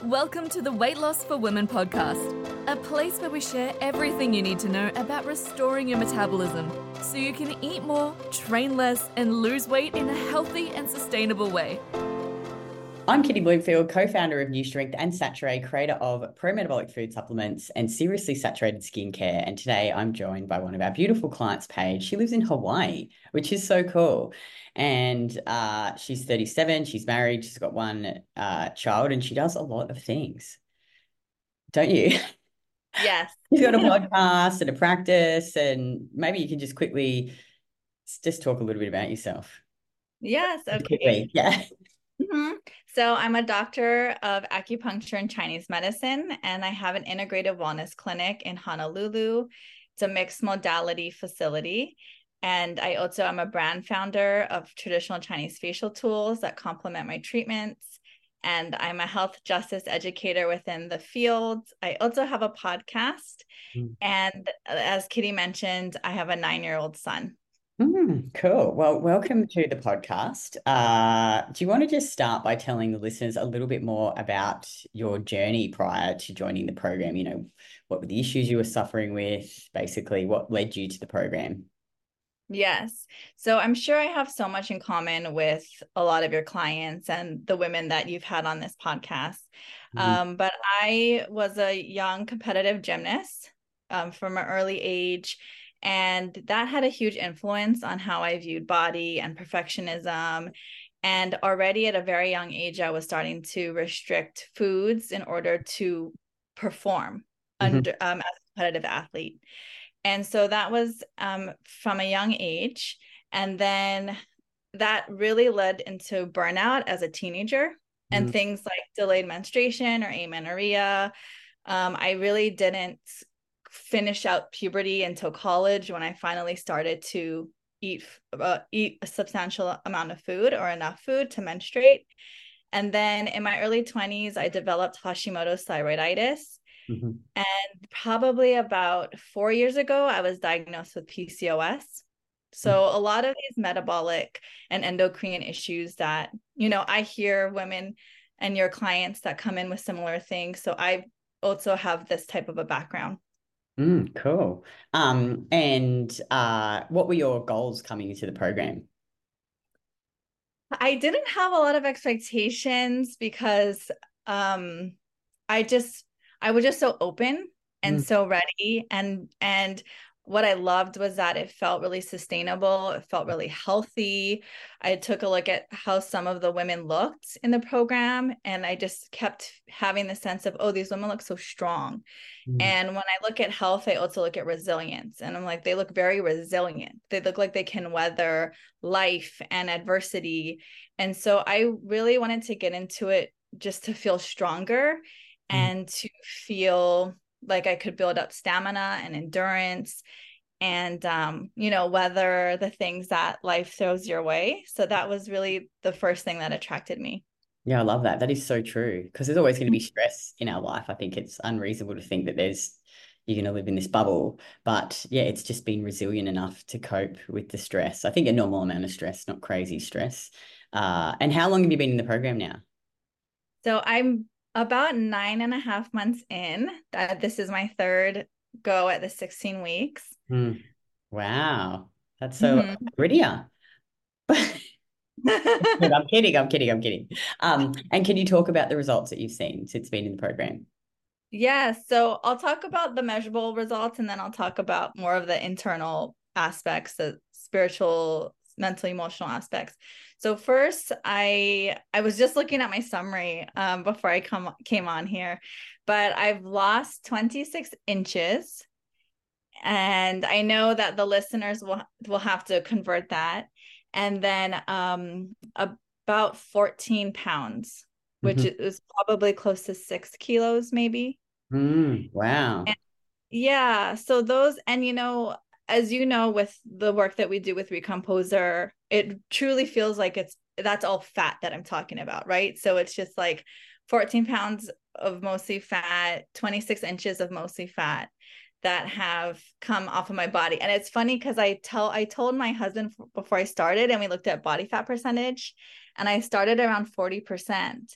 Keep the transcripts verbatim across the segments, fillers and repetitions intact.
Welcome to the Weight Loss for Women podcast, a place where we share everything you need to know about restoring your metabolism so you can eat more, train less, and lose weight in a healthy and sustainable way. I'm Kitty Bloomfield, co-founder of New Strength and Saturate, creator of pro-metabolic food supplements and seriously saturated skincare. And today I'm joined by one of our beautiful clients, Paige. She lives in Hawaii, which is so cool. And uh, she's thirty-seven, she's married, she's got one uh, child, and she does a lot of things. Don't you? Yes. You've got a podcast and a practice, and maybe you can just quickly just talk a little bit about yourself. Yes. Okay. Quickly, yeah. Mm-hmm. So I'm a doctor of acupuncture and Chinese medicine, and I have an integrative wellness clinic in Honolulu. It's a mixed modality facility. And I also am a brand founder of traditional Chinese facial tools that complement my treatments. And I'm a health justice educator within the field. I also have a podcast. Mm. And as Kitty mentioned, I have a nine-year-old son. Mm, cool. Well, welcome to the podcast. Uh, do you want to just start by telling the listeners a little bit more about your journey prior to joining the program? You know, what were the issues you were suffering with? Basically, what led you to the program? Yes. So I'm sure I have so much in common with a lot of your clients and the women that you've had on this podcast. Mm-hmm. Um, but I was a young competitive gymnast um, from an early age. And that had a huge influence on how I viewed body and perfectionism. And already at a very young age, I was starting to restrict foods in order to perform mm-hmm. under um, as a competitive athlete. And so that was um, from a young age. And then that really led into burnout as a teenager mm-hmm. and things like delayed menstruation or amenorrhea. Um, I really didn't finish out puberty until college when I finally started to eat uh, eat a substantial amount of food or enough food to menstruate. And then in my early twenties, I developed Hashimoto's thyroiditis. Mm-hmm. And probably about four years ago, I was diagnosed with P C O S. So mm-hmm. a lot of these metabolic and endocrine issues that, you know, I hear women and your clients that come in with similar things. So I also have this type of a background. Mm, cool. Um, and uh, what were your goals coming into the program? I didn't have a lot of expectations because um, I just, I was just so open and mm. so ready. And, and what I loved was that it felt really sustainable. It felt really healthy. I took a look at how some of the women looked in the program, and I just kept having the sense of, oh, these women look so strong. Mm. And when I look at health, I also look at resilience, and I'm like, they look very resilient. They look like they can weather life and adversity. And so I really wanted to get into it just to feel stronger mm. and to feel like I could build up stamina and endurance and, um, you know, weather the things that life throws your way. So that was really the first thing that attracted me. Yeah, I love that. That is so true, because there's always going to be stress in our life. I think it's unreasonable to think that there's you're going to live in this bubble. But yeah, it's just being resilient enough to cope with the stress. I think a normal amount of stress, not crazy stress. Uh, and how long have you been in the program now? So I'm about nine and a half months in. That this is my third go at the sixteen weeks. Mm. Wow. That's so mm-hmm. prettier. I'm kidding. I'm kidding. I'm kidding. Um, and can you talk about the results that you've seen since being in the program? Yeah. So I'll talk about the measurable results, and then I'll talk about more of the internal aspects, the spiritual, mental, emotional aspects. So first, I I was just looking at my summary um, before I come came on here, but I've lost twenty-six inches, and I know that the listeners will will have to convert that, and then um, about fourteen pounds, which mm-hmm. is probably close to six kilos, maybe. Mm, wow. And yeah. So those, and you know, as you know, with the work that we do with Recomposer, it truly feels like it's, that's all fat that I'm talking about, right? So it's just like fourteen pounds of mostly fat, twenty-six inches of mostly fat that have come off of my body. And it's funny because I tell, I told my husband before I started, and we looked at body fat percentage, and I started around forty percent.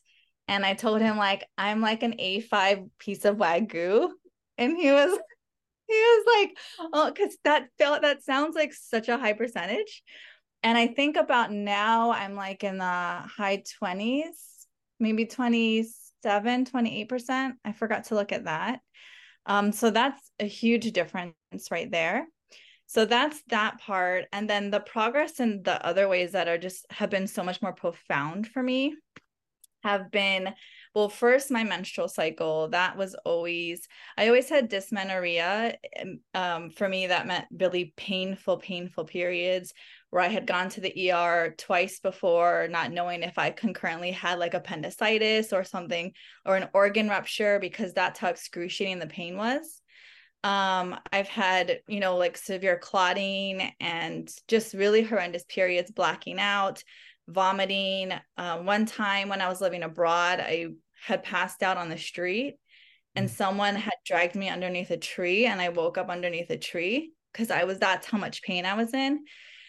And I told him like, I'm like an A five piece of Wagyu. And he was, he was like, oh, because that felt, that sounds like such a high percentage. And I think about now, I'm like in the high twenties, maybe twenty-seven, twenty-eight percent. I forgot to look at that. Um, so that's a huge difference right there. So that's that part. And then the progress in the other ways that are just have been so much more profound for me have been, well, first my menstrual cycle. That was always, I always had dysmenorrhea. Um, for me, that meant really painful, painful periods where I had gone to the E R twice before, not knowing if I concurrently had like appendicitis or something, or an organ rupture, because that's how excruciating the pain was. Um, I've had, you know, like severe clotting and just really horrendous periods, blacking out, vomiting. Uh, one time when I was living abroad, I had passed out on the street and someone had dragged me underneath a tree, and I woke up underneath a tree because I was, that's how much pain I was in.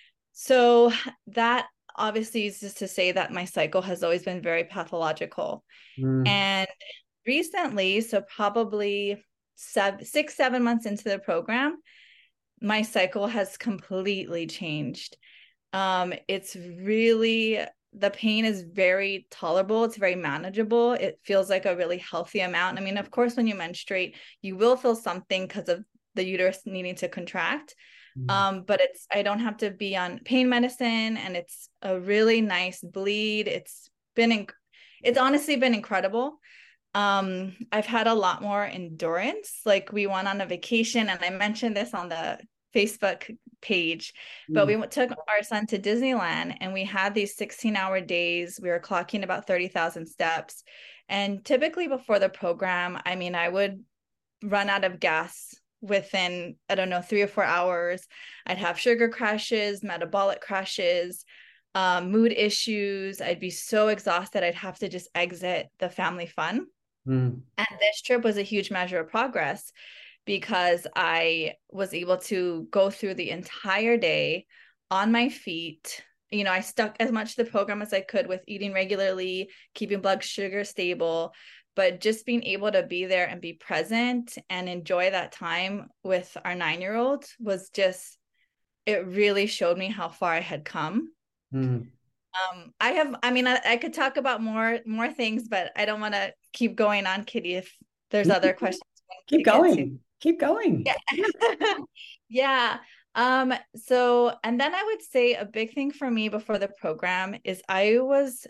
So that obviously is just to say that my cycle has always been very pathological. Mm. And recently, so probably seven, six, seven months into the program, my cycle has completely changed. Um, it's really, the pain is very tolerable. It's very manageable. It feels like a really healthy amount. I mean, of course, when you menstruate, you will feel something because of the uterus needing to contract. Mm. Um, but it's, I don't have to be on pain medicine, and it's a really nice bleed. It's been, inc- it's honestly been incredible. Um, I've had a lot more endurance. Like we went on a vacation, and I mentioned this on the Facebook page, but mm. we took our son to Disneyland, and we had these sixteen hour days. We were clocking about thirty thousand steps. And typically before the program, I mean, I would run out of gas within, I don't know, three or four hours. I'd have sugar crashes, metabolic crashes, um, mood issues. I'd be so exhausted, I'd have to just exit the family fun. Mm. And this trip was a huge measure of progress because I was able to go through the entire day on my feet. You know, I stuck as much to the program as I could with eating regularly, keeping blood sugar stable, but just being able to be there and be present and enjoy that time with our nine-year-old was just, it really showed me how far I had come. Mm. Um, I have, I mean, I, I could talk about more, more things, but I don't want to keep going on, Kitty, if there's other questions. Keep going, keep going. Yeah. Yeah. Um, so, and then I would say a big thing for me before the program is I was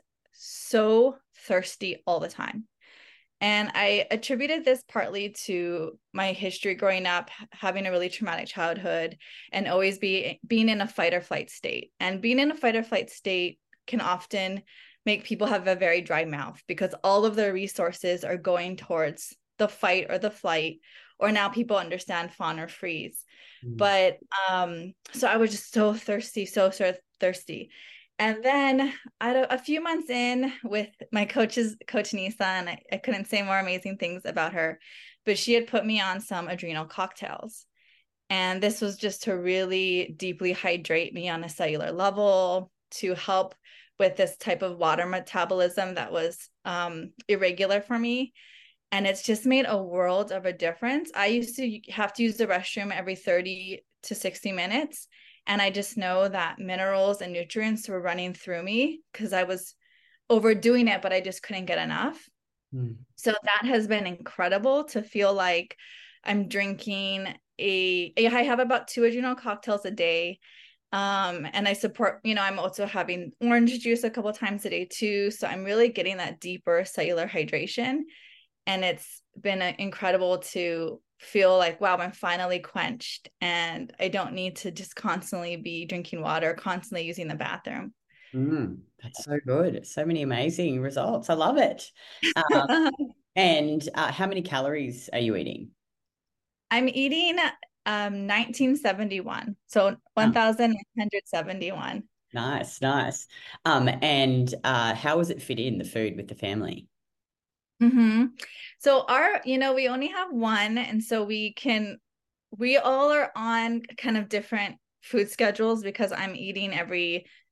so thirsty all the time. And I attributed this partly to my history growing up, having a really traumatic childhood, and always be being in a fight or flight state. And being in a fight or flight state can often make people have a very dry mouth because all of their resources are going towards the fight or the flight, or now people understand fawn or freeze. Mm. But um, so I was just so thirsty, so, so thirsty. And then a, a few months in with my coach's coach, Nisa, and I, I couldn't say more amazing things about her, but she had put me on some adrenal cocktails. And this was just to really deeply hydrate me on a cellular level, to help with this type of water metabolism that was um, irregular for me. And it's just made a world of a difference. I used to have to use the restroom every thirty to sixty minutes. And I just know that minerals and nutrients were running through me because I was overdoing it, but I just couldn't get enough. Mm. So that has been incredible to feel like I'm drinking a, I have about two adrenal cocktails a day. Um, and I support, you know, I'm also having orange juice a couple of times a day too. So I'm really getting that deeper cellular hydration. And it's been incredible to feel like, wow, I'm finally quenched and I don't need to just constantly be drinking water, constantly using the bathroom. Mm, that's so good. So many amazing results. I love it. Um, and uh, how many calories are you eating? I'm eating um, nineteen seventy-one. So one thousand nine hundred seventy-one. Nice, nice. Um, and uh, how does it fit in the food with the family? Mm-hmm. So our, you know, we only have one. And so we can, we all are on kind of different food schedules because I'm eating every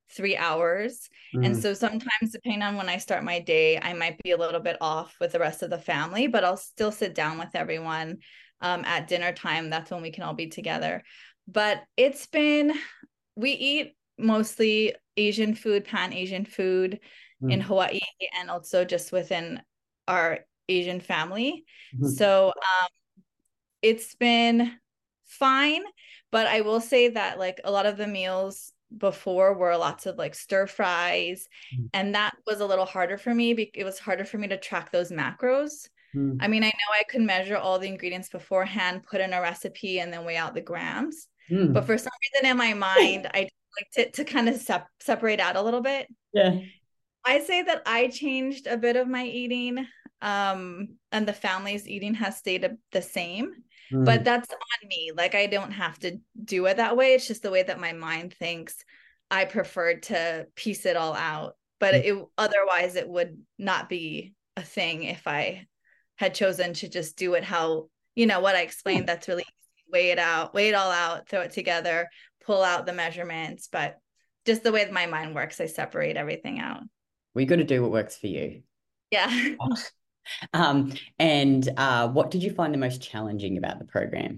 three hours. Mm. And so sometimes, depending on when I start my day, I might be a little bit off with the rest of the family, but I'll still sit down with everyone um, at dinner time. That's when we can all be together. But it's been, we eat mostly Asian food, pan-Asian food mm. in Hawaii, and also just within our Asian family. Mm-hmm. So um, it's been fine, but I will say that like a lot of the meals before were lots of like stir fries, mm. and that was a little harder for me because it was harder for me to track those macros. Mm. I mean, I know I could measure all the ingredients beforehand, put in a recipe, and then weigh out the grams. Mm. But for some reason in my mind, I liked it to kind of sep- separate out a little bit. Yeah. I say that I changed a bit of my eating, um, and the family's eating has stayed the same. Mm. But that's on me. Like, I don't have to do it that way. It's just the way that my mind thinks. I preferred to piece it all out. But mm. it otherwise it would not be a thing if I had chosen to just do it how, you know, what I explained. Mm. That's really easy. Weigh it out, weigh it all out, throw it together, pull out the measurements. But just the way that my mind works, I separate everything out. We got to do what works for you. Yeah. Um, and uh, what did you find the most challenging about the program?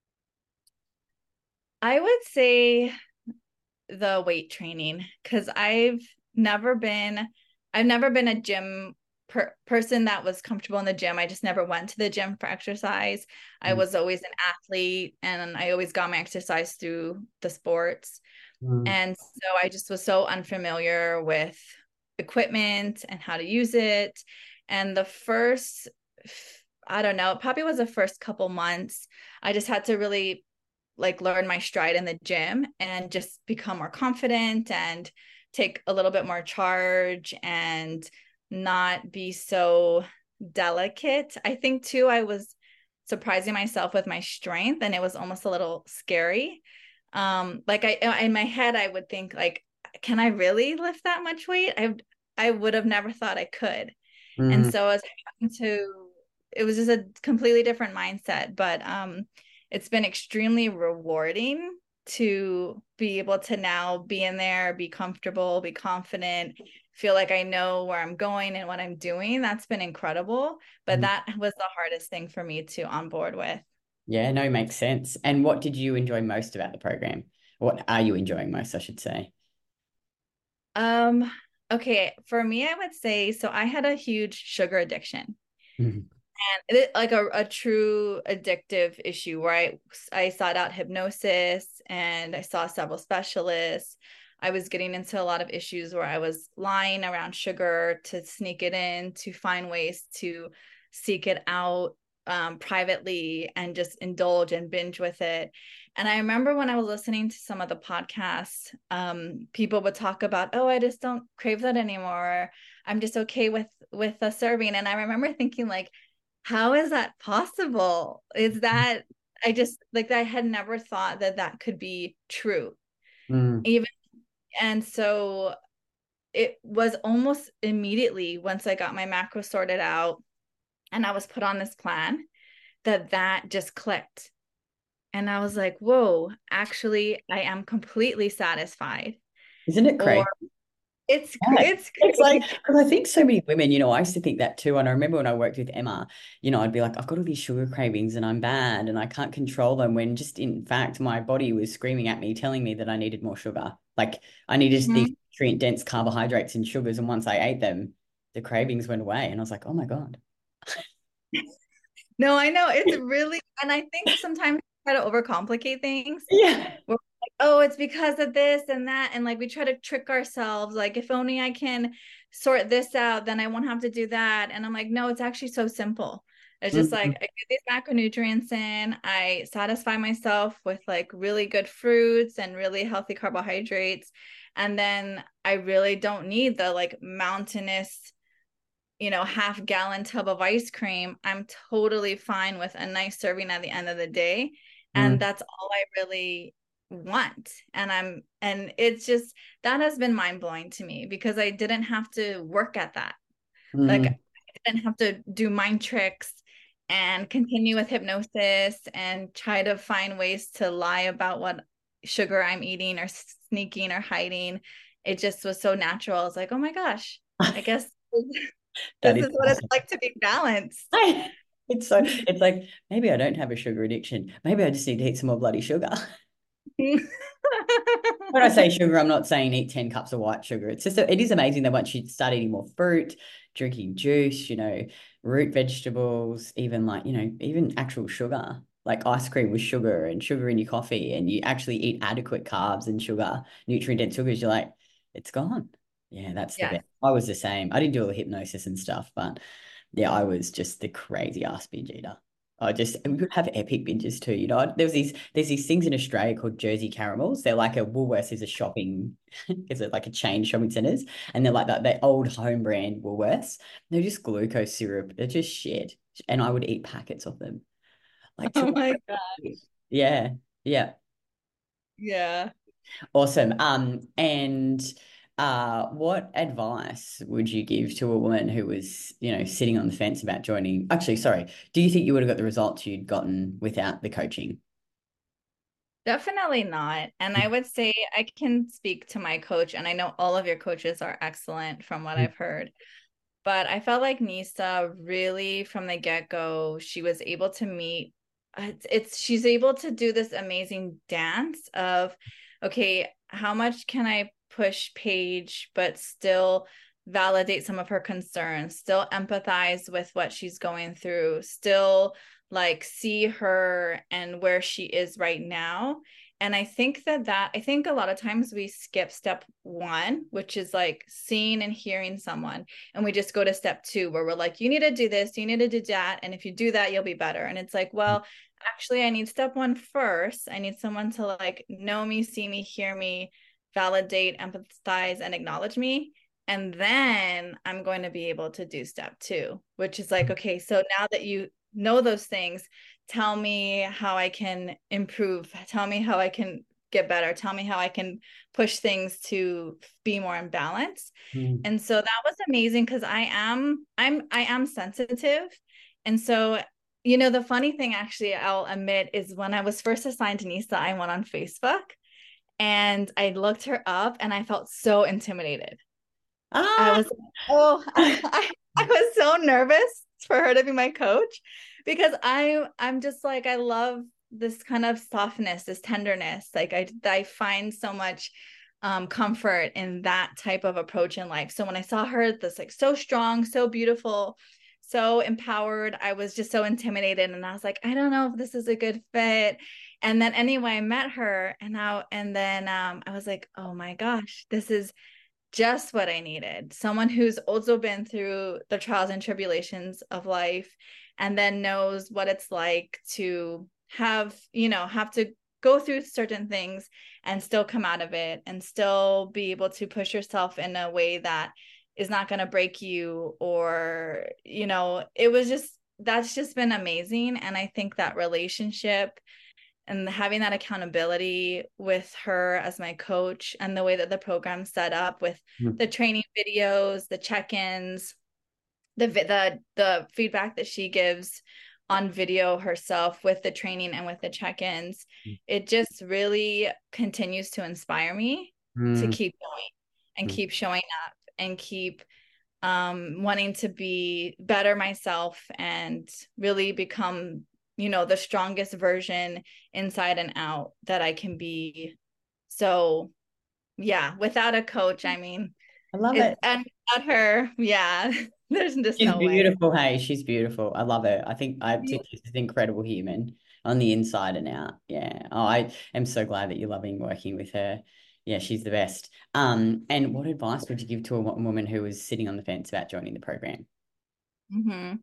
I would say the weight training, because I've never been, I've never been a gym per- person that was comfortable in the gym. I just never went to the gym for exercise. Mm. I was always an athlete, and I always got my exercise through the sports. Mm. And so I just was so unfamiliar with equipment and how to use it. And the first, I don't know, it probably was the first couple months, I just had to really like learn my stride in the gym and just become more confident and take a little bit more charge and not be so delicate. I think too, I was surprising myself with my strength, and it was almost a little scary. Um, like I, in my head, I would think like, can I really lift that much weight? I, I would have never thought I could. Mm. And so as I got into, it was just a completely different mindset, but um, it's been extremely rewarding to be able to now be in there, be comfortable, be confident, feel like I know where I'm going and what I'm doing. That's been incredible. But mm. that was the hardest thing for me to onboard with. Yeah, no, makes sense. And what did you enjoy most about the program? What are you enjoying most, I should say? Um, okay, for me, I would say, so I had a huge sugar addiction. Mm-hmm. And it, like a, a true addictive issue where I, I sought out hypnosis and I saw several specialists. I was getting into a lot of issues where I was lying around sugar to sneak it in, to find ways to seek it out um, privately and just indulge and binge with it. And I remember when I was listening to some of the podcasts, um, people would talk about, oh, I just don't crave that anymore. I'm just okay with, with a serving. And I remember thinking like, how is that possible? Is that, I just like, I had never thought that that could be true. Mm. Even, and so it was almost immediately once I got my macro sorted out and I was put on this plan that that just clicked. And I was like, whoa, actually, I am completely satisfied. Isn't it crazy? Or, It's yeah. it's it's like, because I think so many women, you know, I used to think that too. And I remember when I worked with Emma, you know, I'd be like, I've got all these sugar cravings and I'm bad and I can't control them, when just in fact, my body was screaming at me, telling me that I needed more sugar. Like I needed mm-hmm. these nutrient dense carbohydrates and sugars. And once I ate them, the cravings went away. And I was like, oh my God. No, I know. It's really, and I think sometimes we try to overcomplicate things. Yeah. We're like, oh, it's because of this and that. And like, we try to trick ourselves. Like, if only I can sort this out, then I won't have to do that. And I'm like, no, it's actually so simple. It's just mm-hmm. like, I get these macronutrients in, I satisfy myself with like really good fruits and really healthy carbohydrates. And then I really don't need the like mountainous, you know, half gallon tub of ice cream. I'm totally fine with a nice serving at the end of the day. And mm. that's all I really want. And I'm, and it's just, that has been mind blowing to me because I didn't have to work at that. Mm. Like I didn't have to do mind tricks and continue with hypnosis and try to find ways to lie about what sugar I'm eating or sneaking or hiding. it just was so natural. I was like, oh my gosh, I guess That this is is what it's awesome. like to be balanced. It's so, it's like, maybe I don't have a sugar addiction. Maybe I just need to eat some more bloody sugar. When I say sugar, I'm not saying eat ten cups of white sugar. It's just, it is amazing that once you start eating more fruit, drinking juice, you know, root vegetables, even like, you know, even actual sugar, like ice cream with sugar and sugar in your coffee, and you actually eat adequate carbs and sugar, nutrient dense sugars, you're like, it's gone. Yeah, that's the Yes. best. I was the same. I didn't do all the hypnosis and stuff, but yeah, I was just the crazy ass binge eater. I just we could have epic binges too. You know, there was these there's these things in Australia called Jersey caramels. They're like a Woolworths is a shopping, is it like a chain shopping centers, and they're like that they old home brand Woolworths. They're just glucose syrup. They're just shit, and I would eat packets of them. Like Oh two. my God. Yeah, yeah. Yeah. Awesome. Um, and uh, what advice would you give to a woman who was, you know, sitting on the fence about joining? Actually, sorry, do you think you would have got the results you'd gotten without the coaching? Definitely not. And I would say I can speak to my coach, and I know all of your coaches are excellent from what I've heard. But I felt like Nisa really from the get-go, she was able to meet it's, it's she's able to do this amazing dance of, okay, how much can I push Paige, but still validate some of her concerns, still empathize with what she's going through, still like see her and where she is right now. And I think that that I think a lot of times we skip step one, which is like seeing and hearing someone, and we just go to step two where we're like, you need to do this, you need to do that, and if you do that, you'll be better. And it's like, well, actually, I need step one first. I need someone to like know me, see me, hear me, validate, empathize, and acknowledge me. And then I'm going to be able to do step two, which is like, okay, so now that you know those things, tell me how I can improve. Tell me how I can get better. Tell me how I can push things to be more in balance. Mm. And so that was amazing because I am I'm I am sensitive. And so, you know, the funny thing actually I'll admit is when I was first assigned to Nisa, I went on Facebook and I looked her up and I felt so intimidated. I Ah, was, oh, I, I was so nervous for her to be my coach because I I'm just like I love this kind of softness, this tenderness. Like I I find so much um comfort in that type of approach in life. So when I saw her, this like so strong, so beautiful, so empowered, I was just so intimidated and I was like, I don't know if this is a good fit. And then anyway, I met her and now and then um I was like, oh my gosh, this is just what I needed. Someone who's also been through the trials and tribulations of life and then knows what it's like to have, you know, have to go through certain things and still come out of it and still be able to push yourself in a way that is not going to break you or, you know, it was just, that's just been amazing. And I think that relationship and having that accountability with her as my coach and the way that the program's set up with mm. the training videos, the check-ins, the the the feedback that she gives on video herself with the training and with the check-ins, it just really continues to inspire me to Mm. keep going and Mm. keep showing up and keep um wanting to be better myself and really become, you know, the strongest version inside and out that I can be. So yeah, without a coach, I mean, I love it, it. and without her, yeah, there's just She's no way. beautiful. Hey, she's beautiful. I love her. I think I think she's an incredible human on the inside and out. Yeah. Oh, I am so glad that you're loving working with her. Yeah, she's the best. Um, and what advice would you give to a wo- woman who was sitting on the fence about joining the program? Mm-hmm.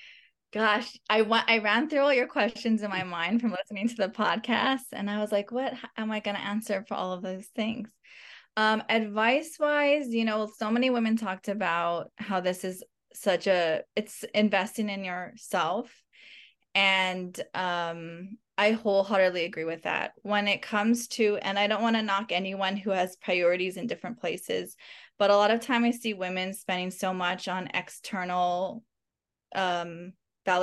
Gosh, I went, I ran through all your questions in my mind from listening to the podcast, and I was like, what am I going to answer for all of those things? Um, advice wise, you know, so many women talked about how this is such a, it's investing in yourself. And um, I wholeheartedly agree with that. When it comes to, and I don't want to knock anyone who has priorities in different places, but a lot of time I see women spending so much on external um,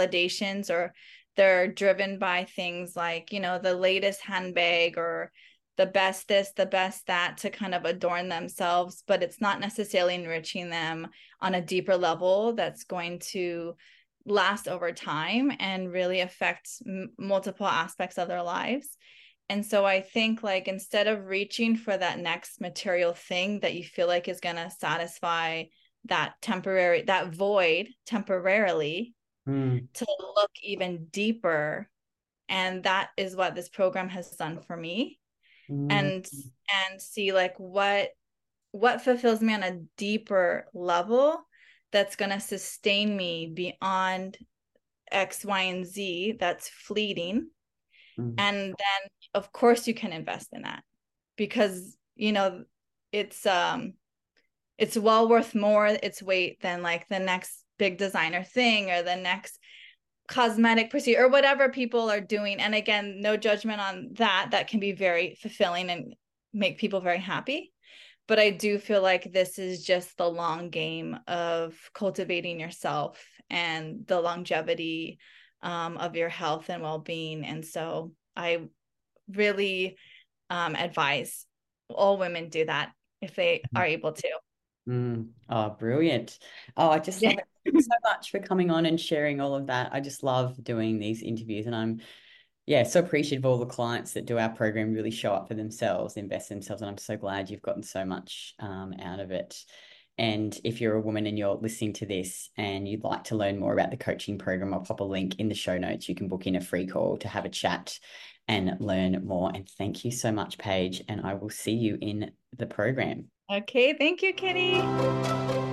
validations, or they're driven by things like, you know, the latest handbag or the best this, the best that to kind of adorn themselves, but it's not necessarily enriching them on a deeper level that's going to last over time and really affect m- multiple aspects of their lives. And so I think like instead of reaching for that next material thing that you feel like is going to satisfy that temporary, that void temporarily, mm. to look even deeper. And that is what this program has done for me. Mm. And and see like what what fulfills me on a deeper level that's going to sustain me beyond X, Y, and Z that's fleeting. Mm. And then of course you can invest in that, because you know it's um it's well worth more its weight than like the next big designer thing or the next cosmetic procedure or whatever people are doing. And again, no judgment on that. That can be very fulfilling and make people very happy. But I do feel like this is just the long game of cultivating yourself and the longevity um, of your health and well-being. And so I really um, advise all women do that if they are able to. Mm. Oh, brilliant. Oh, I just love it. Thanks so much for coming on and sharing all of that. I just love doing these interviews, and I'm, yeah, so appreciative of all the clients that do our program really show up for themselves, invest in themselves, and I'm so glad you've gotten so much um, out of it. And if you're a woman and you're listening to this and you'd like to learn more about the coaching program, I'll pop a link in the show notes. You can book in a free call to have a chat and learn more. And thank you so much, Paige, and I will see you in the program. Okay, thank you, Kitty.